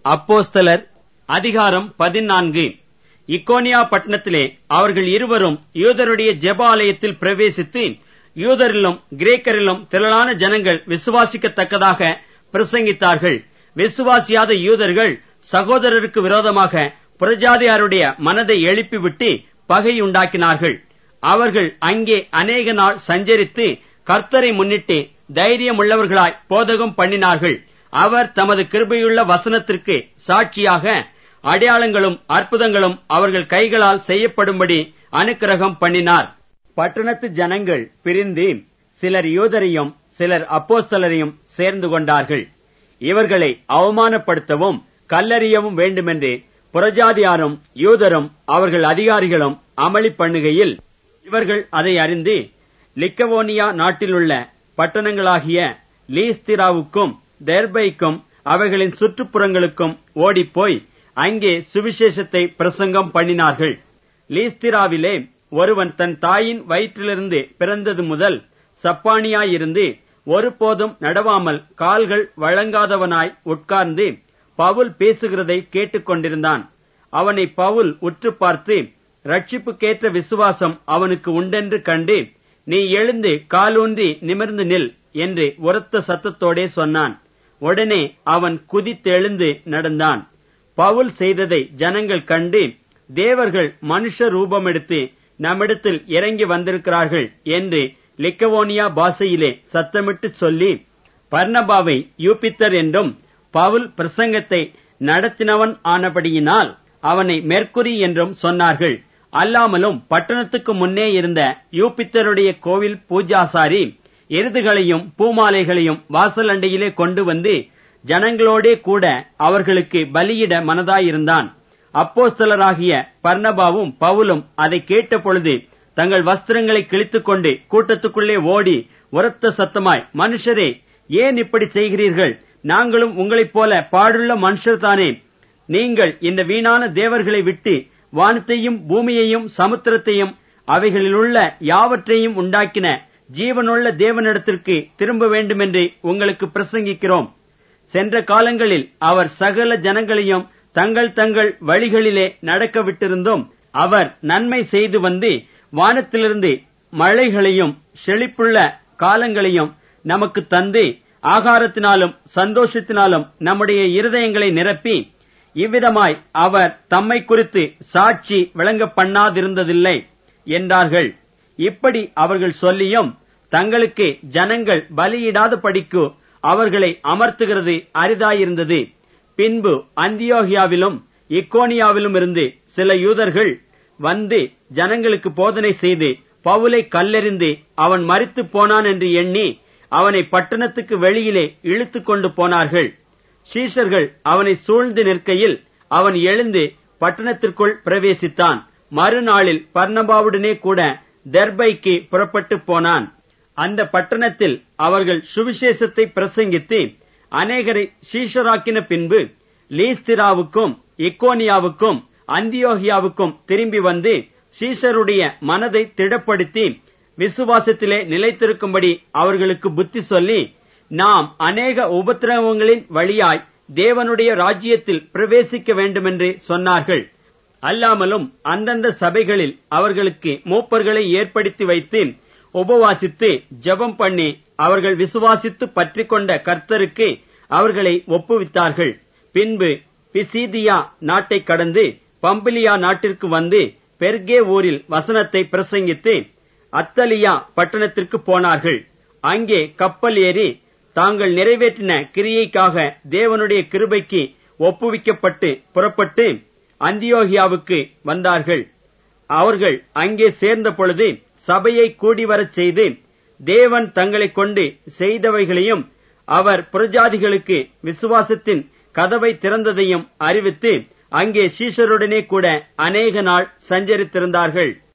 அப்போஸ்தலர் அதிகாரம் 14. இக்கோனியா பட்டணத்திலே அவர்கள் இருவரும் யூதருடைய ஜெப ஆலயத்தில் பிரவேசித்து, யூதரிலும் கிரேக்கரிலும் திரளான ஜனங்கள் விசுவாசிக்கத்தக்கதாக பிரசங்கித்தார்கள். விசுவாசியாத யூதர்கள் சகோதரருக்கு விரோதமாக புறஜாதியாருடைய மனதை எழுப்பிவிட்டு பகையுண்டாக்கினார்கள். அவர்கள் அங்கே அநேக நாள் சஞ்சரித்து கர்த்தரை முன்னிட்டு தைரியமுள்ளவர்களாய் போதகம் பண்ணினார்கள். அவர் தமது கிருபையுள்ள வசனத்திற்கு சாட்சியாக அடையாளங்களும் அற்புதங்களும் அவர்கள் கைகளால் செய்யப்படும்படி அனுக்கிரகம் பண்ணினார். பட்டணத்து ஜனங்கள் பிரிந்து சிலர் யூதரையும் சிலர் அப்போஸ்தலரையும் சேர்ந்து கொண்டார்கள். இவர்களை அவமானப்படுத்தவும் கல்லெறியவும் வேண்டுமென்று புறஜாதியாரும் யூதரும் அவர்கள் அதிகாரிகளும் அமளி பண்ணுகையில், இவர்கள் அதை அறிந்து லிக்கவோனியா நாட்டிலுள்ள பட்டணங்களாகிய லீஸ்திராவுக்கும் தெர்பைக்கும் அவைகளின் சுற்றுப்புறங்களுக்கும் ஓடிப்போய் அங்கே சுவிசேஷத்தை பிரசங்கம் பண்ணினார்கள். லீஸ்திராவிலே ஒருவன் தன் தாயின் வயிற்றிலிருந்து பிறந்தது முதல் சப்பானியாயிருந்து ஒருபோதும் நடவாமல் கால்கள் வழங்காதவனாய் உட்கார்ந்து பவுல் பேசுகிறதை கேட்டுக்கொண்டிருந்தான். அவனை பவுல் உற்று பார்த்து, ரட்சிப்புக்கேற்ற விசுவாசம் அவனுக்கு உண்டென்று கண்டு, நீ எழுந்து காலூன்றி நிமிர்ந்து நில் என்று உரத்த சத்தத்தோடே சொன்னான். உடனே அவன் குதித்தெழுந்து நடந்தான். பவுல் செய்ததை ஜனங்கள் கண்டு, தேவர்கள் மனுஷ ரூபமெடுத்து நம்மிடத்தில் இறங்கி வந்திருக்கிறார்கள் என்று லிக்கவோனியா பாஷையிலே சத்தமிட்டு சொல்லி, பர்னபாவை யூபித்தர் என்றும் பவுல் பிரசங்கத்தை நடத்தினவன் ஆனபடியினால் அவனை மெர்க்குரி என்றும் சொன்னார்கள். அல்லாமலும் பட்டணத்துக்கு முன்னே இருந்த யூபித்தருடைய கோவில் பூஜாசாரி எருதுகளையும் பூமாலைகளையும் வாசல் அண்டையிலே கொண்டு வந்து ஜனங்களோடே கூட அவர்களுக்கு பலியிட மனதாயிருந்தான். அப்போஸ்தலராகிய பர்னபாவும் பவுலும் அதை கேட்ட பொழுது தங்கள் வஸ்திரங்களை கிழித்துக் கொண்டு கூட்டத்துக்குள்ளே ஓடி உரத்த சத்தமாய், மனுஷரே, ஏன் இப்படி செய்கிறீர்கள்? நாங்களும் உங்களைப் போல பாடுள்ள மனுஷர்தானே. நீங்கள் இந்த வீணான தேவர்களை விட்டு வானத்தையும் பூமியையும் சமுத்திரத்தையும் அவைகளிலுள்ள யாவற்றையும் உண்டாக்கின ஜீவனுள்ள தேவனிடத்திற்கு திரும்ப வேண்டுமென்று உங்களுக்கு பிரசங்கிக்கிறோம். சென்ற காலங்களில் அவர் சகல ஜனங்களையும் தங்கள் தங்கள் வழிகளிலே நடக்க விட்டிருந்தும், அவர் நன்மை செய்து வந்து வானத்திலிருந்து மழைகளையும் செழிப்புள்ள காலங்களையும் நமக்கு தந்து ஆகாரத்தினாலும் சந்தோஷத்தினாலும் நம்முடைய இருதயங்களை நிரப்பி, இவ்விதமாய் அவர் தம்மை குறித்து சாட்சி விளங்க பண்ணாதிருந்ததில்லை என்றார்கள். இப்படி அவர்கள் சொல்லியும் தங்களுக்கு ஜனங்கள் பலியிடாத படிக்கு அவர்களை அமர்த்துகிறது அரிதாயிருந்தது. பின்பு அந்தியோகியாவிலும் இக்கோனியாவிலும் இருந்து சில யூதர்கள் வந்து ஜனங்களுக்கு போதனை செய்து பவுலை கல்லெறிந்து அவன் மரித்து போனான் என்று எண்ணி அவனை பட்டணத்துக்கு வெளியிலே இழுத்து கொண்டு போனார்கள். சீஷர்கள் அவனை சூழ்ந்து நிற்கையில் அவன் எழுந்து பட்டணத்திற்குள் பிரவேசித்தான். மறுநாளில் பர்னபாவுடனே கூட தெர்பைக்கு புறப்பட்டு போனான். அந்த பட்டணத்தில் அவர்கள் சுவிசேஷத்தை பிரசங்கித்து அநேகரை சீஷராக்கின பின்பு லீஸ்திராவுக்கும் இக்கோனியாவுக்கும் அந்தியோகியாவுக்கும் திரும்பி வந்து சீஷருடைய மனதை திடப்படுத்தி விசுவாசத்திலே நிலைத்திருக்கும்படி அவர்களுக்கு புத்தி சொல்லி, நாம் அநேக உபத்திரவங்களின் வழியாய் தேவனுடைய ராஜ்யத்தில் பிரவேசிக்க வேண்டுமென்று சொன்னார்கள். அல்லாமலும் அந்தந்த சபைகளில் அவர்களுக்கு மூப்பர்களை ஏற்படுத்தி வைத்து உபவாசித்து ஜெபம் பண்ணி அவர்கள் விசுவாசித்து பற்றிக்கொண்ட கர்த்தருக்கு அவர்களை ஒப்புவித்தார்கள். பின்பு பிசீதியா நாட்டை கடந்து பம்பிலியா நாட்டிற்கு வந்து பெர்கே ஊரில் வசனத்தை பிரசங்கித்து அத்தலியா பட்டணத்திற்கு போனார்கள். அங்கே கப்பல் ஏறி தாங்கள் நிறைவேற்றின கிரியைக்காக தேவனுடைய கிருபைக்கு ஒப்புவிக்கப்பட்டு புறப்பட்டு அந்தியோகியாவுக்கு வந்தார்கள். அவர்கள் அங்கே சேர்ந்த பொழுது சபையை கூடிவரச் செய்து தேவன் தங்களை கொண்டு செய்தவைகளையும் அவர் புறஜாதிகளுக்கு விசுவாசத்தின் கதவை திறந்ததையும் அறிவித்து அங்கே சீஷருடனே கூட அநேக நாள் சஞ்சரித்திருந்தார்கள்.